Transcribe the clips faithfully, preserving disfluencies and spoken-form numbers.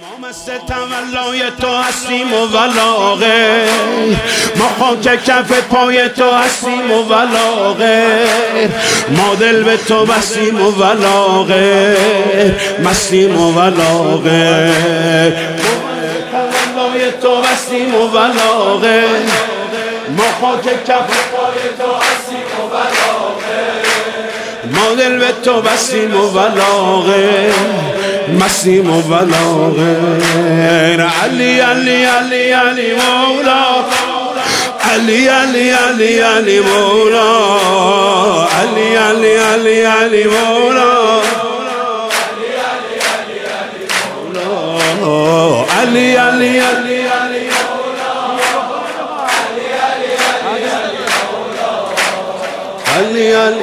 ما مثل تولای تو هستیم و ولاغه، ما خاک کف پای تو هستیم و ولاغه، ما دل به تو بستیم و ولاغه، مستیم و ولاغه، تولای تو بستیم و ولاغه، ما خاک کف پای تو هستیم و ولاغه، ما دل به تو بستیم و ولاغه، مستیم و ولاغه. علی علی علی علی مولا، علی علی علی علی مولا، علی علی علی علی مولا، علی علی علی علی علی علی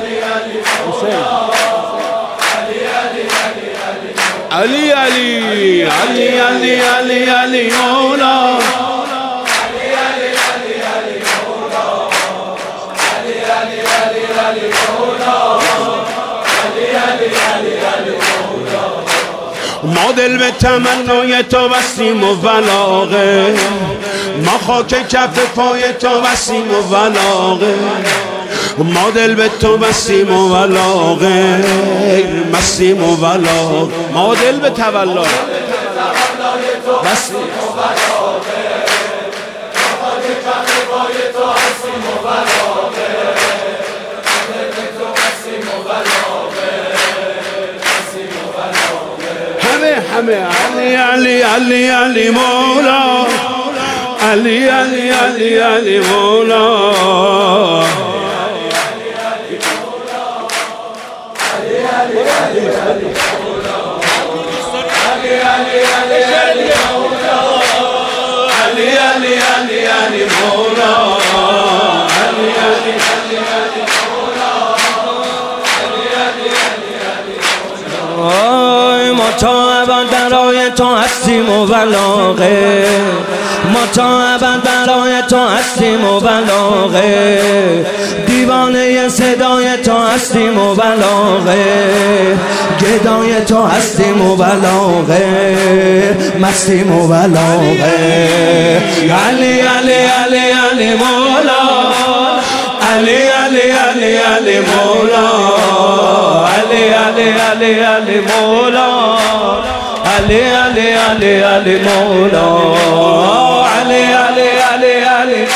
علی علی علی علی علی علی مولا، علی علی علی علی مولا، علی علی علی علی مولا، علی علی علی علی مولا. ما دل به تمنای تو بستیم و ولاغه، ما خاک کف پای تو بستیم و ولاغه، ما دل به تو بستیم و ولاغه، مستیم و ولاغه، ما دل به تولای بستیم و ولاغه، خاک کف پای تو هستیم و ولاغه، دل به تو بستیم و ولاغه، مستیم و ولاغه. همه همه علی علی علی علی مولا، علی علی علی علی مولا، ما تا ابد برای تو هستیم و ولاغه، ما تا ابد برای تو هستیم و ولاغه، دیوانه صدای تو هستیم و ولاغه، گدای تو هستیم و ولاغه، مستیم و ولاغه. علی علی علی علی مولا، علی علی علی علی مولا، علی علی علی علی مولا، علی علی علی علی مولا، علی علی علی علی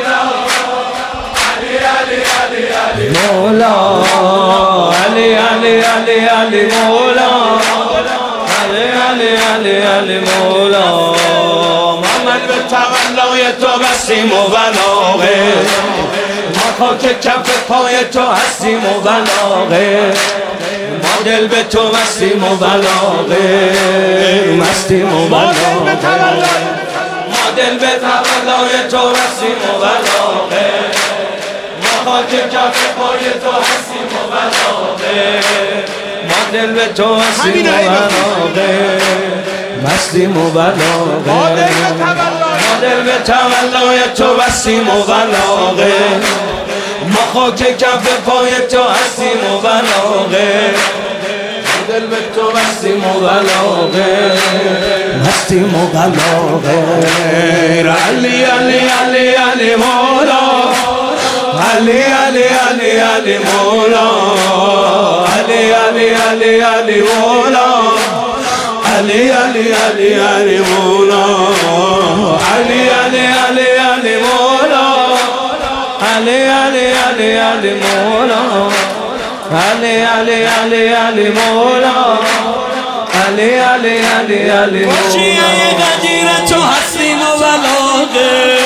مولا، علی علی علی علی مولا، علی علی علی علی مولا. محمد به تولای تو بستیم و ولاغه، ما خاک کف پای تو هستیم و ولاغه، ما دل به تو بستیم و ولاغه، مستیم و ولاغه، ما دل به تولای تو بستیم و ولاغه، ما خاک کف پای تو هستیم و ولاغه، ما دل به تو بستیم و ولاغه، مستیم و ولاغه، ما دل به تولای تو بستیم و ولاغه، ما خاک کف پای تو هستیم و ولاغه، دل به تو بستیم و ولاغه، مستیم و ولاغه. علی علی علی علی مولا، علی علی علی علی مولا، علی علی علی علی مولا، علی علی علی علی مولا، علی علی علی علی مولا، علی علی علی علی مولا، علی علی علی علی مولا، علی علی علی علی مولا. باشیه قدیر تو هستیم و ولاغه،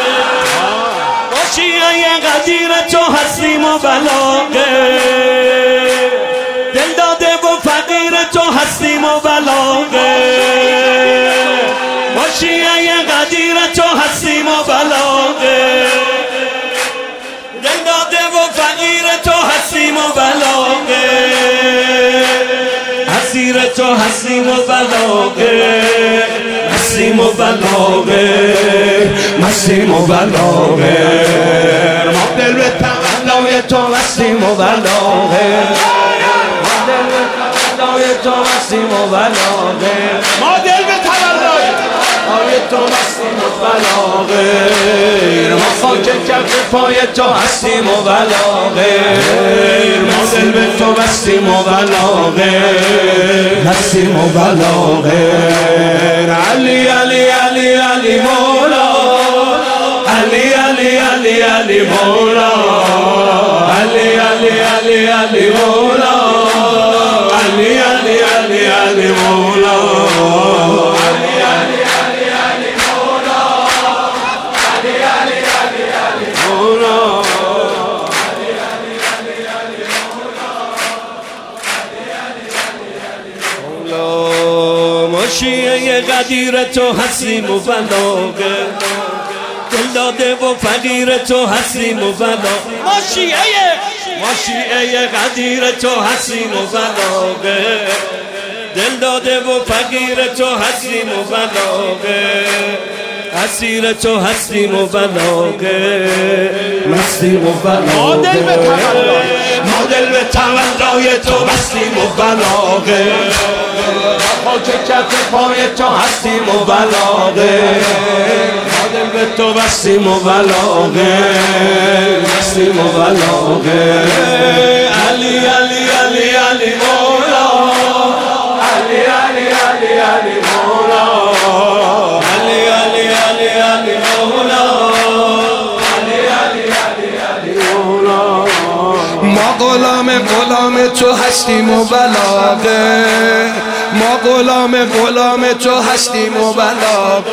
باشیه قدیر تو هستیم و ولاغه، دل داده و فقیر تو هستیم و ولاغه، باشیه قدیر تو هستیم و ولاغه، دل داده و فقیر تو هستیم و ولاغه، اسیر تو هستیم و ولاغه، مستیم و ولاغه، مستیم و ولاغه، ما دل به تولای تو هستیم و ولاغه، ما دل به تولای تو هستیم و ولاغه، ما دل به تو هستیم و بلاغیر، ما خاک کف پای تو هستیم و بلاغیر، ما دل به تو بستیم و بلاغیر، هستیم و بلاغیر. علی علی علی علی مولا، علی علی علی علی مولا، علی علی علی علی مولا، علی علی علی علی مولا، علی علی علی علی مولا، علی علی علی علی مولا، علی علی علی علی مولا، علی علی علی مولا. ما شیعه قدیر تو هستیم و بلاغه، دل داده و فقیر تو هستیم و بلاغه. ما شیعه ما شیعه قدیر تو هستیم و بلاغه، دل داده و فقیر تو هستیم و بلاغه، اسیر تو هستیم و بلاغه، مستیم و بلاغه. ما دل به تولای تو بستیم و بلاغه، خاک کف پای تو هستیم و بلاغه، ما دل به تو بستیم و بلاغه، بستیم و بلاغه. علی علی علی علی مولا، علی علی علی علی مولا، علی علی علی علی مولا، علی علی علی علی مولا. ما غلام غلام تو هستیم و بلاغه، ما غلام غلام تو هستیم و بلاغه،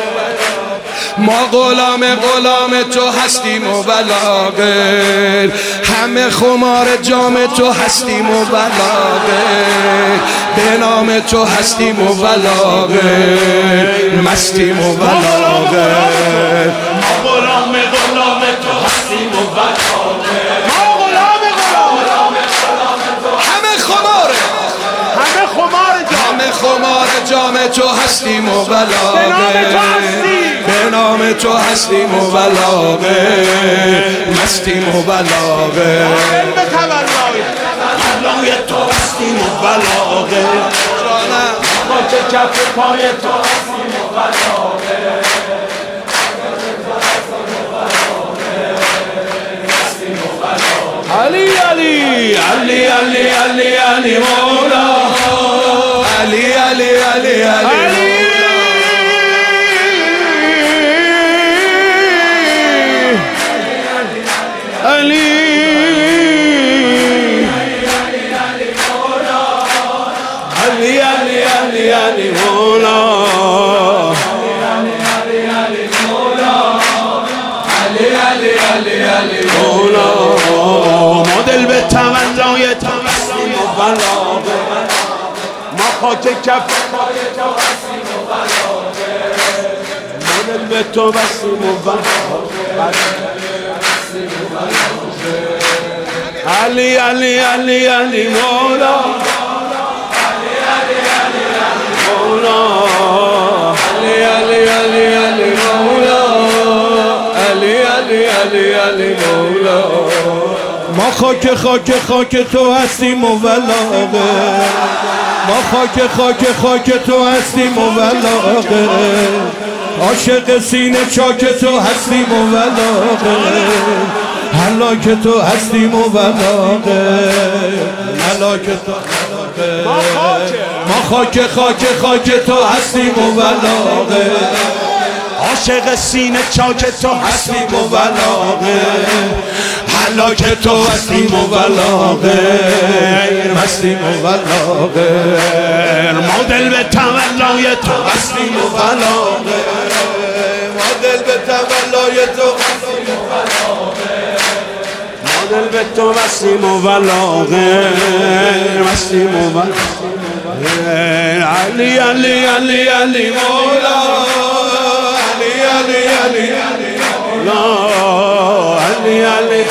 ما غلام غلام تو هستیم و بلاغه، همه خمار جام تو هستیم و بلاغه، به نام تو هستیم و بلاغه، مستیم و بلاغه. ما غلام غلام تو هستیم و بلاغه، ما غلام غلام همه خمار همه خمار همه خمار جام تو هستیم و بلاغه، به نام تو هستیم و بلاغه، مستیم و بلاغه. به تولای تو هستیم و بلاغه، خاک کف پای تو هستیم و بلاغه، علی علی علی علی علی علی مولا، علی علی علی علی علی علی علی علی علی مولا، علی علی علی علی مولا. ما دل به تولای تو هستیم و بلاغه، ما خاک کف پای تو هستیم و بلاغه، ما دل به تو بستیم و بلاغه. علی علی علی علی مولا، علی علی علی علی مولا، علی علی علی علی مولا، علی علی علی علی مولا. ما خاک خاک خاک تو هستیم و بلاغه، ما خاک خاک خاک تو هستیم و بلاغه، عاشق سینه چاک تو هستیم و بلاغه، هلاک تو هستیم و بلاغه، هلاک تو هلاکه. ما خاک خاک خاک تو هستیم و بلاغه، عاشق سینه چاک تو هستیم و بلاغه، هلاک تو هستیم و بلاغه، هستیم و بلاغه. ما دل به تولای تو هستیم و بلاغه، ما دل به تولای تو هستیم و بلاغه، ما دل به تو هستیم و بلاغه، هستیم و بلاغه. علی علی علی علی مولا، علی علی علی علی مولا، علی علی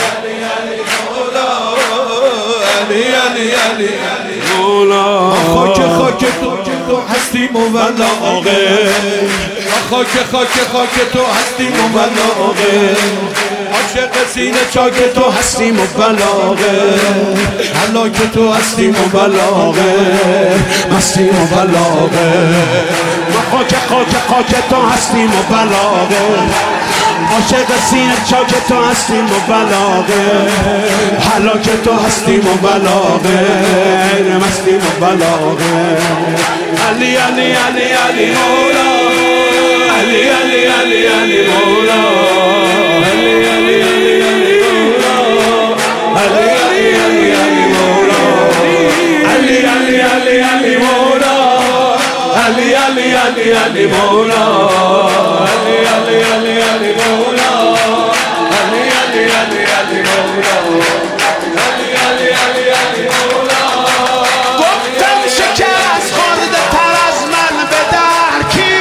علی علی علی مولا. خاک خاک تو تو هستیم و بلاغه، خاک خاک خاک تو هستیم و بلاغه، عاشق سینه چاک تو هستیم و بلاغه، هلاک تو هستیم و بلاغه، مستیم و بلاغه. ما خاک خاک خاک تو هستیم و بلاغه عاشق سینه چاک تو هستیم و بلاغه حلاک تو هستیم و بلاغه مستیم و بلاغه علی علی علی علی مولا علی علی علی علی مولا علی علی علی علی مولا علی علی علی علی مولا علی علی علی علی مولا علی علی علی علی مولا علی علی علی علی مولا علی علی علی علی مولا علی علی علی علی مولا گفتم شکست خورده تر از من به درکی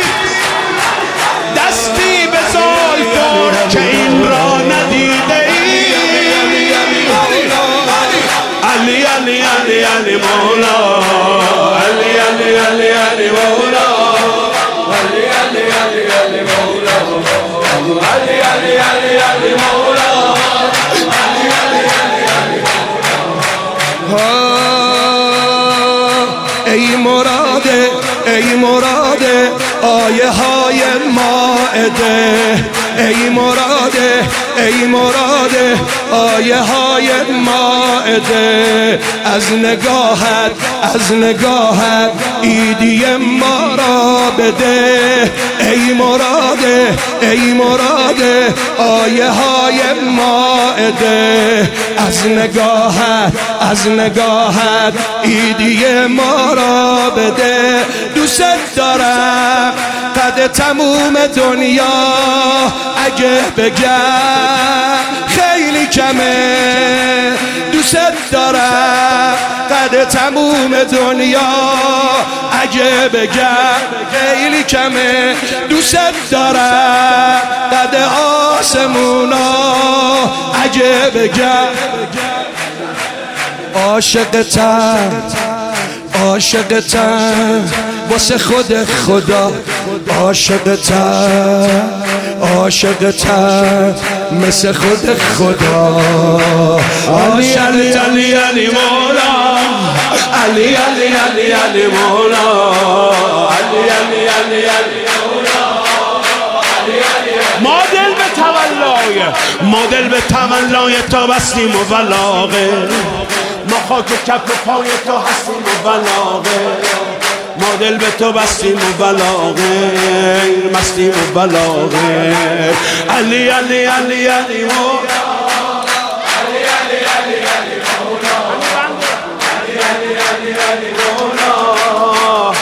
دستی به زلفت که این را ندیده ای علی علی علی علی مولا علی علی علی علی مولا علی علی علی علی مولا علی علی علی علی مولا علی علی علی علی مولا ای مراده ای مراده آیه های مائده ای مراده ای مراده آیه های مائده از نگاهت از نگاهت ایدی ما را بده ای مراده ای مراده آیه های مائده از نگاهت از نگاهت ایدی ما را بده دوست دارم قد تموم دنیا اگه بگم خیلی کمه دوست دارم قد تموم دنیا اگه بگم خیلی کمه دوست دارم قد آسمونا اگه بگم عاشقتم عاشقتم واسه خود خدا عاشقتم عاشقتم مثل خود خدا علی علی علی علی مولا علی علی علی علی مولا علی علی علی علی مولا ما دل به تولای ما دل به تولای تو بستیم و بلاغه ما خاک کف پای تو هستیم و بلاغه ما دل به تو بستیم و بلاغه مستیم و بلاغه علی علی علی علی مولا علی علی علی علی مولا علی علی علی علی مولا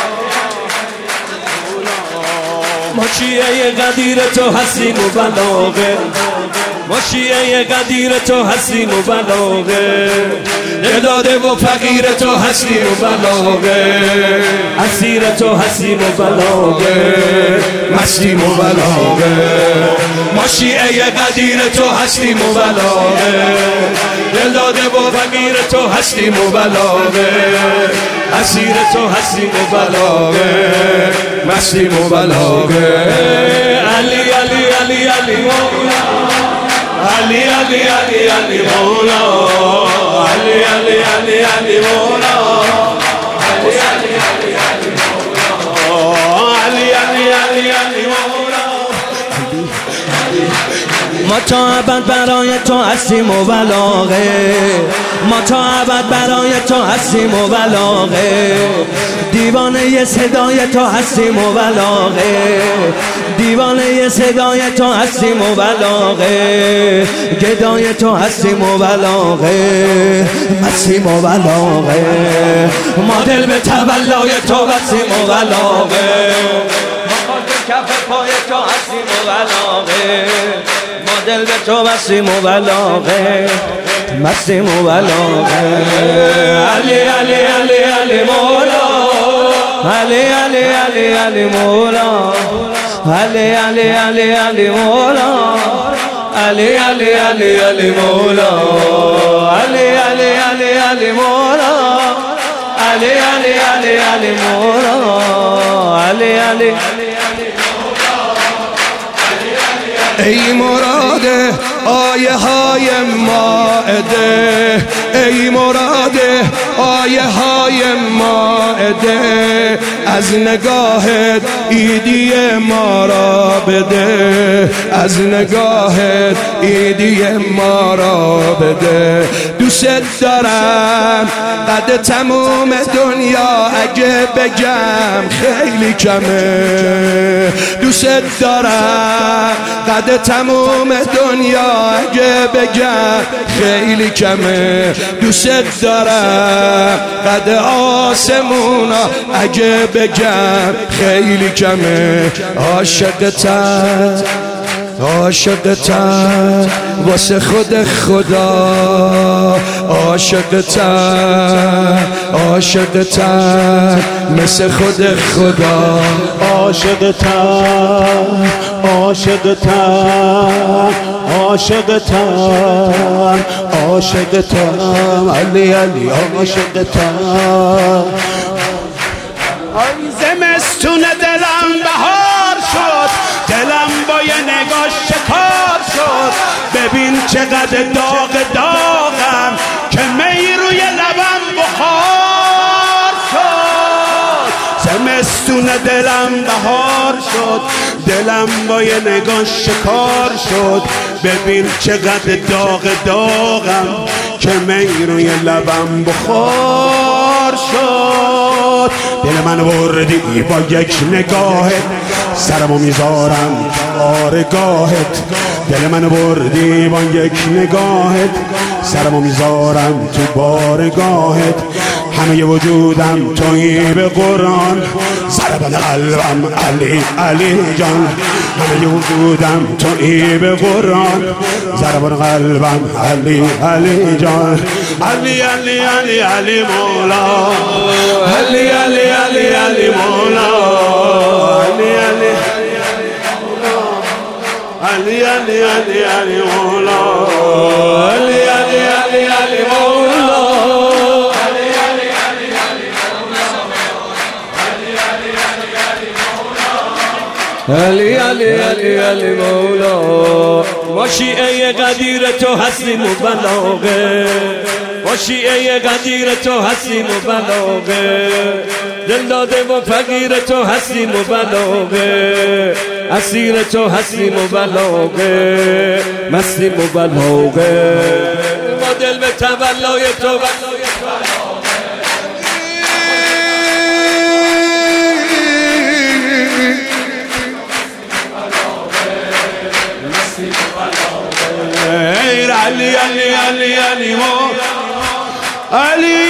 ما شیعه قدیر تو هستیم و بلاغه ما شیعه قدیر تو هستیم و بلاغه نداده و فقیر تو هستیم و بلاغه اسیر تو هستیم و بلاغه مستیم و بلاغه ما شیعه قدیر تو هستیم و بلاغه نداده و فقیر تو هستیم و بلاغه اسیر تو هستیم و بلاغه مستیم و بلاغه علی علی علی علی مولا علی علی علی علی مولا علی علی علی علی مولا علی علی علی علی مولا علی علی علی علی مولا ما تا ابد برای تو هستیم و بلاغه ما تا ابد برای تو هستیم و بلاغه دیوانه صدای تو هستیم و بلاغه دیوانه صدای تو هستیم و بلاغه گدای تو هستیم و بلاغه هستیم و بلاغه ما دل به تولای تو هستیم و بلاغه ما خاک کف پای تو هستیم و بلاغه ما دل به تو هستیم و بلاغه مستیم و بلاغه علی علی علی علی مولا علی علی علی علی مولا علی علی علی علی مولا علی علی علی علی مولا علی علی علی علی مولا علی علی علی علی مولا علی علی ای مراده آیه های مائده ای مراده آیه های مائده از نگاهت ایدی ما را بده، از نگاهت ایدی ما را بده. دوست دارم قد تموم دنیا اگه بگم خیلی کمه، دوست دارم قد تموم دنیا اگه بگم خیلی کمه، دوست دارم قد آسمونا اگه بگم خیلی کمه. عاشقتم عاشقتم واسه خود خدا، عاشقتم عاشقتم مثل خود خدا، عاشقتم عاشقتم عاشقتم عاشقتم علی علی عاشقتم. زمستون دلم بهار شد، دلم با یه نگاه شکار شد. ببین چقدر داغ داغم که می روی لبم بخار شد. زمستون دلم بهار شد، دلم با یه نگاه شکار شد. ببین چقدر داغ داغم که می روی لبم بخار شد. دل من بردی با یک نگاهت، سرمو میذارم بارگاهت. دل من بردی با یک نگاهت، سرمو میذارم تو بارگاهت. همه وجودم تویی به قرآن، ضربان قلبم علی علی جان. همه وجودم تویی به قرآن، ضربان قلبم علی علی جان. علی علی علی علی مولا، علی علی علی علی مولا، علی علی علی علی علی علی مولا، علی علی علی علی مولا، علی علی علی علی مولا. ما شیعه قدیر تو هستیم و بلاغه، ما شیعه قدیر تو هستیم و بلاغه. دل داده و فقیر تو هستیم و بلاغه، اسیر تو هستیم و بلاغه، مستیم و بلاغه. ما دل به تولای تو علی علی علی علی مو علی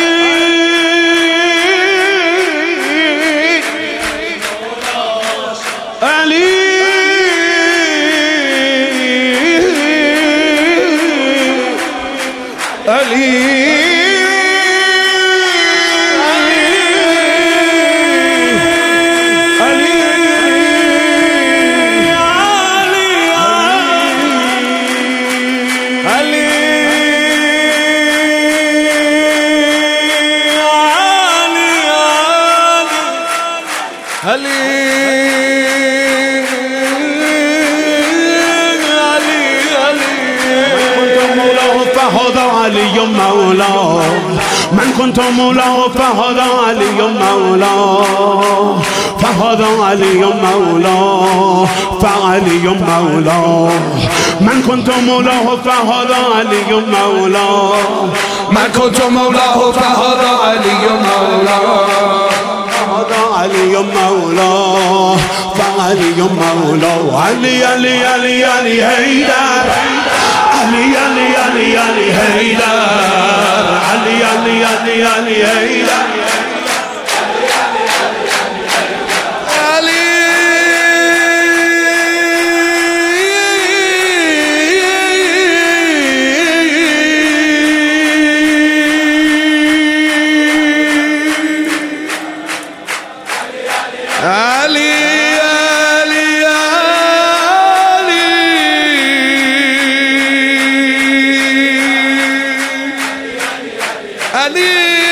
علی علی علی مولا. من كنت مولاه فهذا علي مولاه، فهذا علي مولاه، فعلي مولاه. من كنت مولاه فهذا علي مولاه، من كنت مولاه فهذا علي مولاه، فهذا علي مولاه، فعلي مولاه. علي علي علي علي هيدر، علي علي علي علي هيدر، علي علي علي علي هيدر. Ali